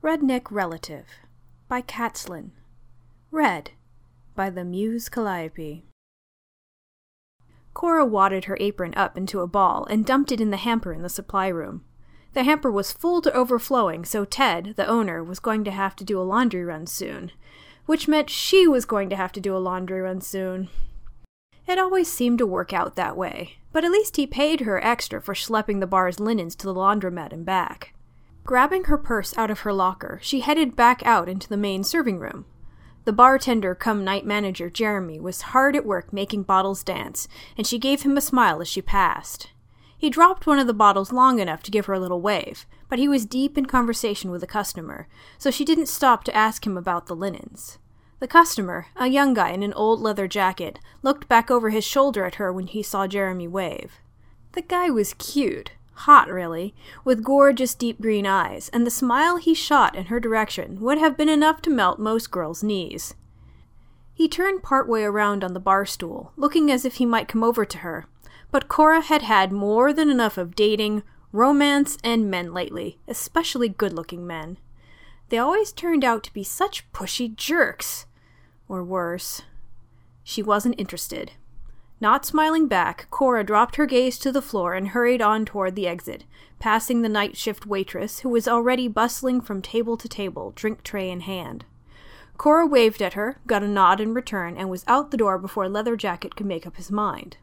Redneck Relative by Catslin. Read by the Muse Calliope. Cora wadded her apron up into a ball and dumped it in the hamper in the supply room. The hamper was full to overflowing, so Ted, the owner, was going to have to do a laundry run soon, which meant she was going to have to do a laundry run soon. It always seemed to work out that way, but at least he paid her extra for schlepping the bar's linens to the laundromat and back. Grabbing her purse out of her locker, she headed back out into the main serving room. The bartender cum night manager, Jeremy, was hard at work making bottles dance, and she gave him a smile as she passed. He dropped one of the bottles long enough to give her a little wave, but he was deep in conversation with a customer, so she didn't stop to ask him about the linens. The customer, a young guy in an old leather jacket, looked back over his shoulder at her when he saw Jeremy wave. The guy was cute. Hot, really, with gorgeous deep green eyes, and the smile he shot in her direction would have been enough to melt most girls' knees. He turned partway around on the bar stool, looking as if he might come over to her, but Cora had had more than enough of dating, romance, and men lately, especially good-looking men. They always turned out to be such pushy jerks. Or worse. She wasn't interested. Not smiling back, Cora dropped her gaze to the floor and hurried on toward the exit, passing the night shift waitress, who was already bustling from table to table, drink tray in hand. Cora waved at her, got a nod in return, and was out the door before Leather Jacket could make up his mind.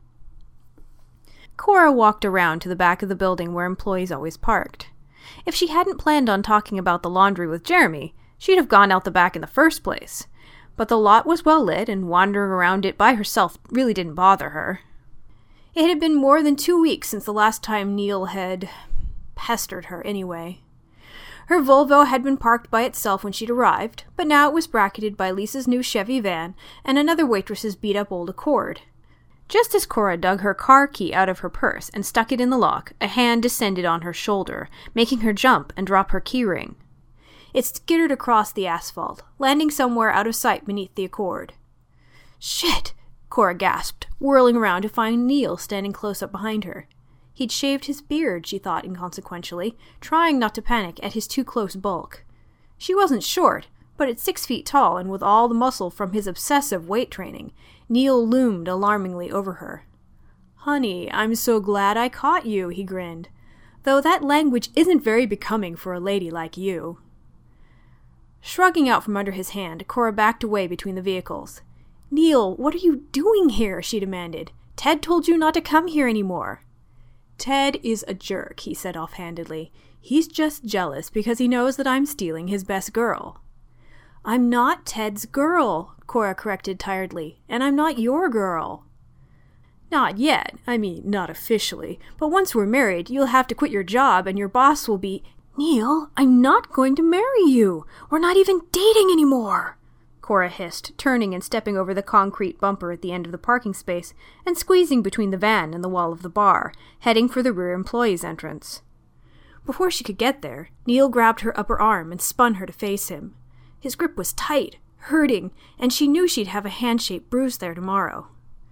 Cora walked around to the back of the building where employees always parked. If she hadn't planned on talking about the laundry with Jeremy, she'd have gone out the back in the first place. But the lot was well lit, and wandering around it by herself really didn't bother her. It had been more than 2 weeks since the last time Neil had pestered her, anyway. Her Volvo had been parked by itself when she'd arrived, but now it was bracketed by Lisa's new Chevy van and another waitress's beat-up old Accord. Just as Cora dug her car key out of her purse and stuck it in the lock, a hand descended on her shoulder, making her jump and drop her keyring. It skittered across the asphalt, landing somewhere out of sight beneath the Accord. "Shit!" Cora gasped, whirling around to find Neil standing close up behind her. He'd shaved his beard, she thought inconsequentially, trying not to panic at his too-close bulk. She wasn't short, but at 6 feet tall and with all the muscle from his obsessive weight training, Neil loomed alarmingly over her. "Honey, I'm so glad I caught you," he grinned. "Though that language isn't very becoming for a lady like you." Shrugging out from under his hand, Cora backed away between the vehicles. "Neil, what are you doing here?" she demanded. "Ted told you not to come here anymore." "Ted is a jerk," he said offhandedly. "He's just jealous because he knows that I'm stealing his best girl." "I'm not Ted's girl," Cora corrected tiredly, "and I'm not your girl." "Not yet. I mean, not officially. But once we're married, you'll have to quit your job and your boss will be— "Neil, I'm not going to marry you. We're not even dating anymore," Cora hissed, turning and stepping over the concrete bumper at the end of the parking space and squeezing between the van and the wall of the bar, heading for the rear employees' entrance. Before she could get there, Neil grabbed her upper arm and spun her to face him. His grip was tight, hurting, and she knew she'd have a hand-shaped bruise there tomorrow.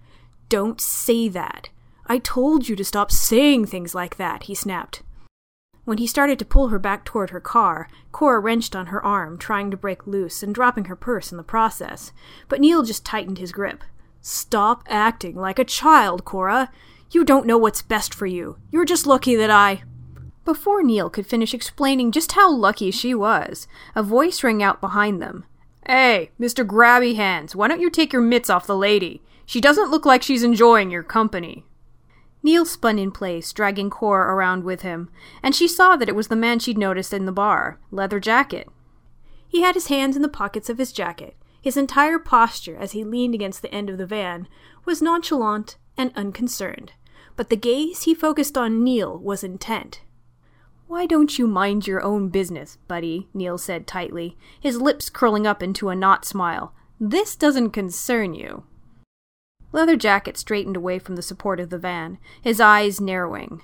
"Don't say that. I told you to stop saying things like that," he snapped. When he started to pull her back toward her car, Cora wrenched on her arm, trying to break loose and dropping her purse in the process, but Neil just tightened his grip. "Stop acting like a child, Cora. You don't know what's best for you. You're just lucky that I—" Before Neil could finish explaining just how lucky she was, a voice rang out behind them. "Hey, Mr. Grabby Hands, why don't you take your mitts off the lady? She doesn't look like she's enjoying your company." Neil spun in place, dragging Cora around with him, and she saw that it was the man she'd noticed in the bar, Leather Jacket. He had his hands in the pockets of his jacket. His entire posture, as he leaned against the end of the van, was nonchalant and unconcerned, but the gaze he focused on Neil was intent. "Why don't you mind your own business, buddy?" Neil said tightly, his lips curling up into a knot smile. "This doesn't concern you." Leather Jacket straightened away from the support of the van, his eyes narrowing.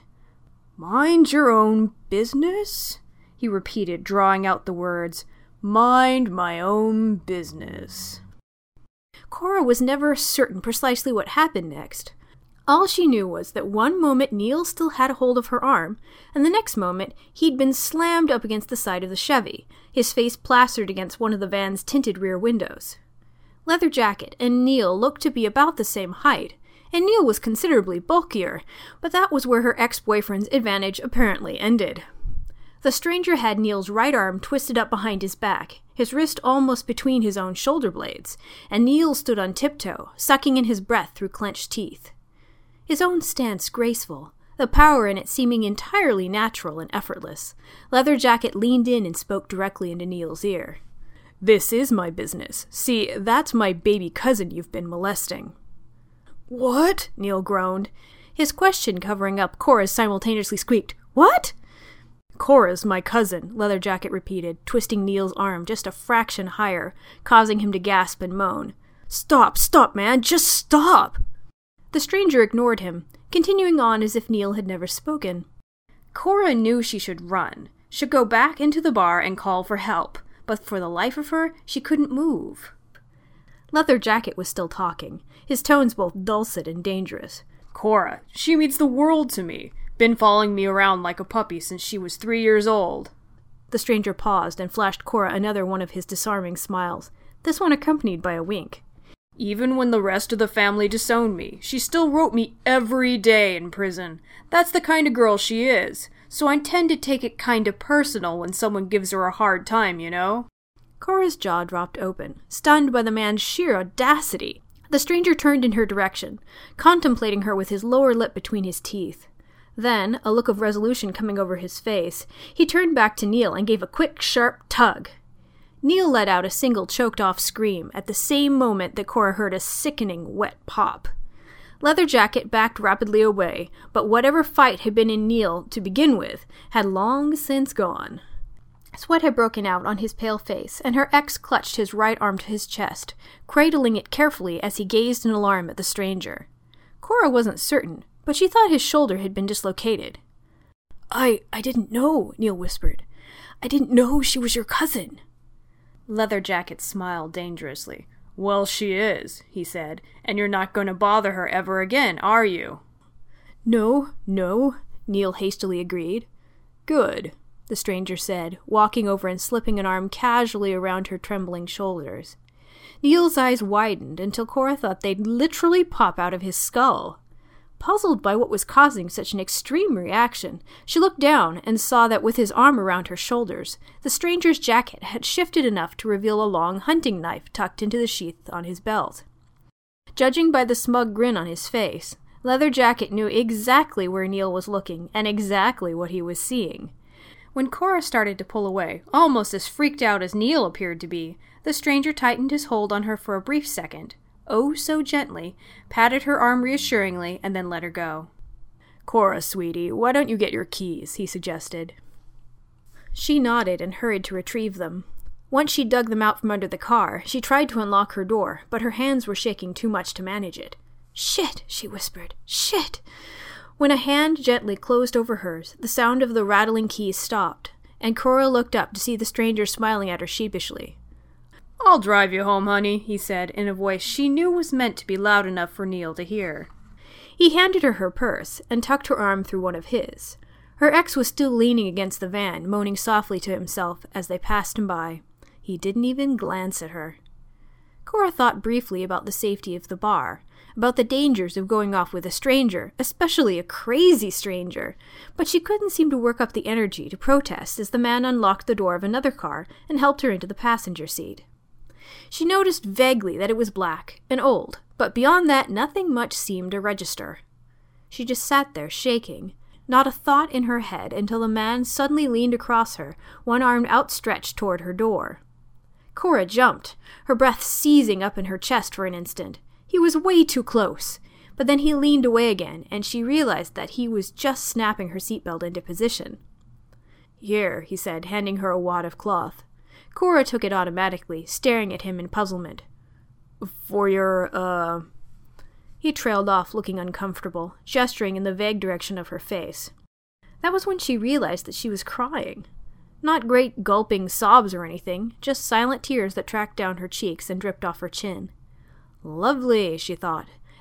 "Mind your own business?" he repeated, drawing out the words. "Mind my own business." Cora was never certain precisely what happened next. All she knew was that one moment Neil still had a hold of her arm, and the next moment he'd been slammed up against the side of the Chevy, his face plastered against one of the van's tinted rear windows. Leather Jacket and Neil looked to be about the same height, and Neil was considerably bulkier, but that was where her ex-boyfriend's advantage apparently ended. The stranger had Neil's right arm twisted up behind his back, his wrist almost between his own shoulder blades, and Neil stood on tiptoe, sucking in his breath through clenched teeth. His own stance graceful, the power in it seeming entirely natural and effortless, Leather Jacket leaned in and spoke directly into Neil's ear. "This is my business. See, that's my baby cousin you've been molesting." "What?" Neil groaned. His question covering up Cora's simultaneously squeaked, "What?" "Cora's my cousin," Leather Jacket repeated, twisting Neil's arm just a fraction higher, causing him to gasp and moan. Stop, man, just stop!" The stranger ignored him, continuing on as if Neil had never spoken. Cora knew she should run, should go back into the bar and call for help, but for the life of her, she couldn't move. Leather Jacket was still talking, his tones both dulcet and dangerous. "Cora, she means the world to me. Been following me around like a puppy since she was 3 years old." The stranger paused and flashed Cora another one of his disarming smiles, this one accompanied by a wink. "Even when the rest of the family disowned me, she still wrote me every day in prison. That's the kind of girl she is, so I tend to take it kind of personal when someone gives her a hard time, you know?" Cora's jaw dropped open, stunned by the man's sheer audacity. The stranger turned in her direction, contemplating her with his lower lip between his teeth. Then, a look of resolution coming over his face, he turned back to Neil and gave a quick, sharp tug. Neil let out a single choked-off scream at the same moment that Cora heard a sickening, wet pop. Leather Jacket backed rapidly away, but whatever fight had been in Neil to begin with had long since gone. Sweat had broken out on his pale face, and her ex clutched his right arm to his chest, cradling it carefully as he gazed in alarm at the stranger. Cora wasn't certain, but she thought his shoulder had been dislocated. I didn't know," Neil whispered. "I didn't know she was your cousin." Leather Jacket smiled dangerously. "Well, she is," he said, "and you're not going to bother her ever again, are you?" No, Neil hastily agreed. "Good," the stranger said, walking over and slipping an arm casually around her trembling shoulders. Neil's eyes widened until Cora thought they'd literally pop out of his skull. Puzzled by what was causing such an extreme reaction, she looked down and saw that with his arm around her shoulders, the stranger's jacket had shifted enough to reveal a long hunting knife tucked into the sheath on his belt. Judging by the smug grin on his face, Leather Jacket knew exactly where Neil was looking and exactly what he was seeing. When Cora started to pull away, almost as freaked out as Neil appeared to be, the stranger tightened his hold on her for a brief second, oh so gently, patted her arm reassuringly, and then let her go. "Cora, sweetie, why don't you get your keys?" he suggested. She nodded and hurried to retrieve them. Once she dug them out from under the car, she tried to unlock her door, but her hands were shaking too much to manage it. "Shit," she whispered. "Shit." When a hand gently closed over hers, the sound of the rattling keys stopped, and Cora looked up to see the stranger smiling at her sheepishly. "I'll drive you home, honey," he said, in a voice she knew was meant to be loud enough for Neil to hear. He handed her her purse and tucked her arm through one of his. Her ex was still leaning against the van, moaning softly to himself as they passed him by. He didn't even glance at her. Cora thought briefly about the safety of the bar, about the dangers of going off with a stranger, especially a crazy stranger, but she couldn't seem to work up the energy to protest as the man unlocked the door of another car and helped her into the passenger seat. She noticed vaguely that it was black and old, but beyond that nothing much seemed to register. She just sat there shaking, not a thought in her head until the man suddenly leaned across her, one arm outstretched toward her door. Cora jumped, her breath seizing up in her chest for an instant. He was way too close, but then he leaned away again, and she realized that he was just snapping her seatbelt into position. "Here," he said, handing her a wad of cloth. Cora took it automatically, staring at him in puzzlement. "For your, He trailed off, looking uncomfortable, gesturing in the vague direction of her face. That was when she realized that she was crying. Not great gulping sobs or anything, just silent tears that tracked down her cheeks and dripped off her chin. Lovely, she thought,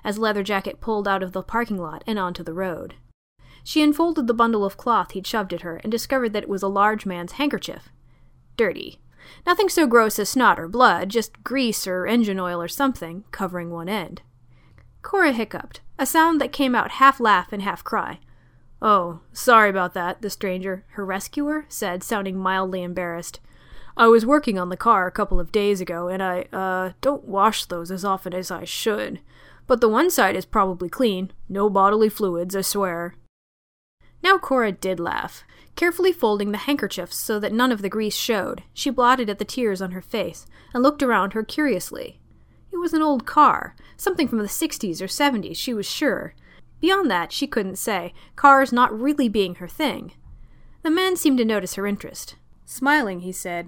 as Leather Jacket pulled out of the parking lot and onto the road. She unfolded the bundle of cloth he'd shoved at her and discovered that it was a large man's handkerchief. Dirty. Nothing so gross as snot or blood, just grease or engine oil or something, covering one end. Cora hiccuped, a sound that came out half laugh and half cry. "Oh, sorry about that," the stranger, her rescuer, said, sounding mildly embarrassed. "I was working on the car a couple of days ago, and I, don't wash those as often as I should. But the one side is probably clean. No bodily fluids, I swear." Now Cora did laugh. Carefully folding the handkerchief so that none of the grease showed, she blotted at the tears on her face and looked around her curiously. It was an old car, something from the 60s or 70s, she was sure. Beyond that, she couldn't say, cars not really being her thing. The man seemed to notice her interest. Smiling, he said,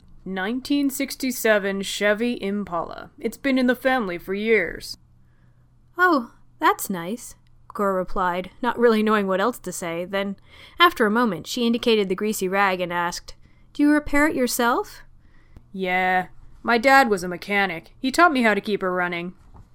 1967 Chevy Impala. It's been in the family for years. "Oh, that's nice," Cora replied, not really knowing what else to say. Then, after a moment, she indicated the greasy rag and asked, "Do you repair it yourself?" "Yeah. My dad was a mechanic. He taught me how to keep her running."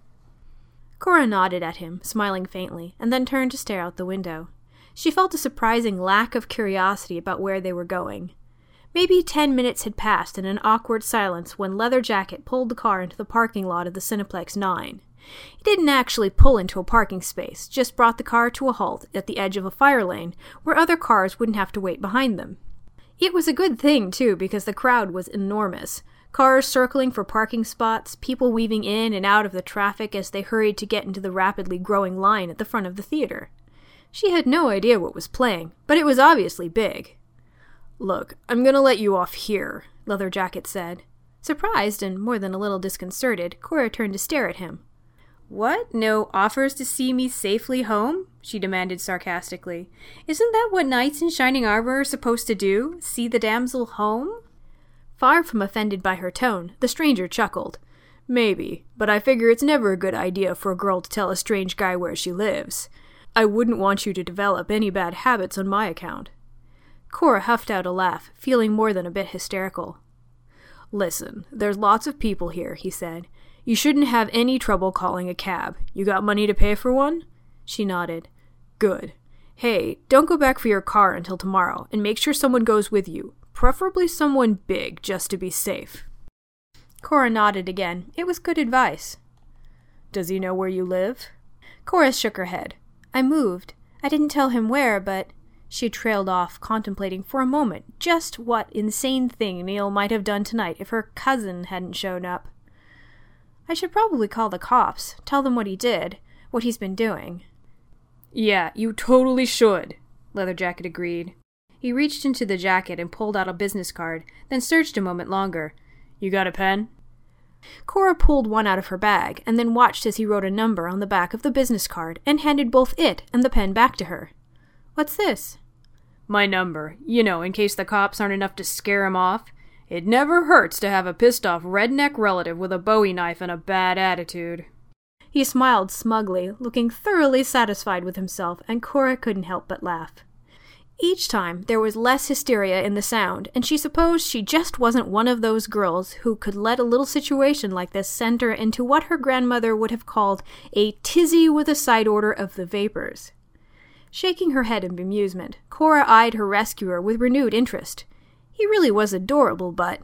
Cora nodded at him, smiling faintly, and then turned to stare out the window. She felt a surprising lack of curiosity about where they were going. Maybe 10 minutes had passed in an awkward silence when Leather Jacket pulled the car into the parking lot of the Cineplex 9. He didn't actually pull into a parking space, just brought the car to a halt at the edge of a fire lane where other cars wouldn't have to wait behind them. It was a good thing, too, because the crowd was enormous. Cars circling for parking spots, people weaving in and out of the traffic as they hurried to get into the rapidly growing line at the front of the theater. She had no idea what was playing, but it was obviously big. "Look, I'm gonna let you off here," Leather Jacket said. Surprised and more than a little disconcerted, Cora turned to stare at him. "What? No offers to see me safely home?" she demanded sarcastically. "Isn't that what knights in shining armor are supposed to do? See the damsel home?" Far from offended by her tone, the stranger chuckled. "Maybe, but I figure it's never a good idea for a girl to tell a strange guy where she lives. I wouldn't want you to develop any bad habits on my account." Cora huffed out a laugh, feeling more than a bit hysterical. "Listen, there's lots of people here," he said. "You shouldn't have any trouble calling a cab. You got money to pay for one?" She nodded. "Good. Hey, don't go back for your car until tomorrow, and make sure someone goes with you. Preferably someone big, just to be safe." Cora nodded again. It was good advice. "Does he know where you live?" Cora shook her head. "I moved. I didn't tell him where, but—" She trailed off, contemplating for a moment just what insane thing Neil might have done tonight if her cousin hadn't shown up. "I should probably call the cops, tell them what he did, what he's been doing." "Yeah, you totally should," Leather Jacket agreed. He reached into the jacket and pulled out a business card, then searched a moment longer. "You got a pen?" Cora pulled one out of her bag, and then watched as he wrote a number on the back of the business card and handed both it and the pen back to her. "What's this?" "My number. You know, in case the cops aren't enough to scare him off. It never hurts to have a pissed-off redneck relative with a bowie knife and a bad attitude." He smiled smugly, looking thoroughly satisfied with himself, and Cora couldn't help but laugh. Each time, there was less hysteria in the sound, and she supposed she just wasn't one of those girls who could let a little situation like this send her into what her grandmother would have called a tizzy with a side order of the vapors. Shaking her head in bemusement, Cora eyed her rescuer with renewed interest. He really was adorable, but—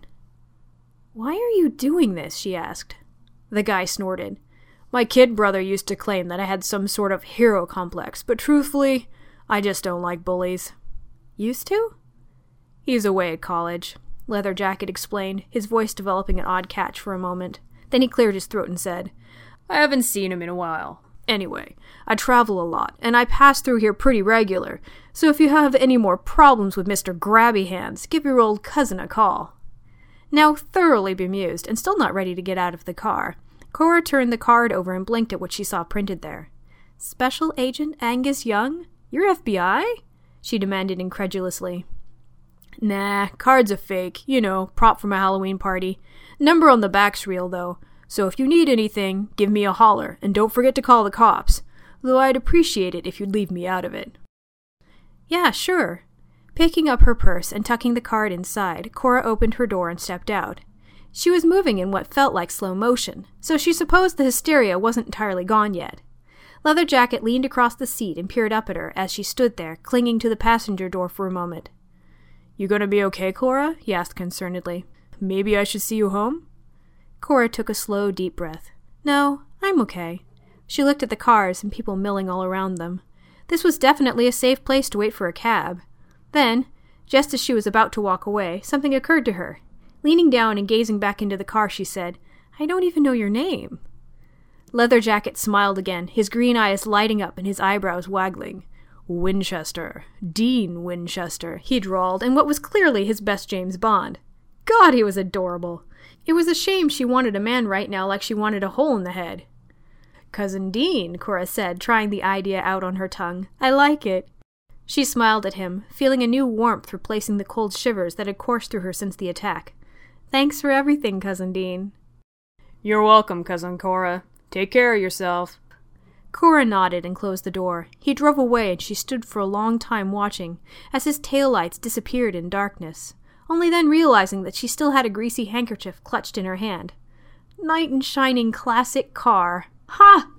"Why are you doing this?" she asked. The guy snorted. "My kid brother used to claim that I had some sort of hero complex, but truthfully, I just don't like bullies." "Used to?" "He's away at college," Leather Jacket explained, his voice developing an odd catch for a moment. Then he cleared his throat and said, "I haven't seen him in a while. Anyway, I travel a lot, and I pass through here pretty regular, so if you have any more problems with Mr. Grabby Hands, give your old cousin a call." Now thoroughly bemused, and still not ready to get out of the car, Cora turned the card over and blinked at what she saw printed there. "Special Agent Angus Young? You're FBI?" she demanded incredulously. "Nah, card's a fake. You know, prop from a Halloween party. Number on the back's real, though. So if you need anything, give me a holler, and don't forget to call the cops. Though I'd appreciate it if you'd leave me out of it." "Yeah, sure." Picking up her purse and tucking the card inside, Cora opened her door and stepped out. She was moving in what felt like slow motion, so she supposed the hysteria wasn't entirely gone yet. Leather Jacket leaned across the seat and peered up at her as she stood there, clinging to the passenger door for a moment. "You gonna be okay, Cora?" he asked concernedly. "Maybe I should see you home?" Cora took a slow, deep breath. "No, I'm okay." She looked at the cars and people milling all around them. This was definitely a safe place to wait for a cab. Then, just as she was about to walk away, something occurred to her. Leaning down and gazing back into the car, she said, "I don't even know your name." Leather Jacket smiled again, his green eyes lighting up and his eyebrows waggling. "Winchester. Dean Winchester," he drawled, in what was clearly his best James Bond. God, he was adorable. It was a shame she wanted a man right now like she wanted a hole in the head. "Cousin Dean," Cora said, trying the idea out on her tongue. "I like it." She smiled at him, feeling a new warmth replacing the cold shivers that had coursed through her since the attack. "Thanks for everything, Cousin Dean." "You're welcome, Cousin Cora. Take care of yourself." Cora nodded and closed the door. He drove away and she stood for a long time watching as his taillights disappeared in darkness, only then realizing that she still had a greasy handkerchief clutched in her hand. Knight in shining classic car. Ha!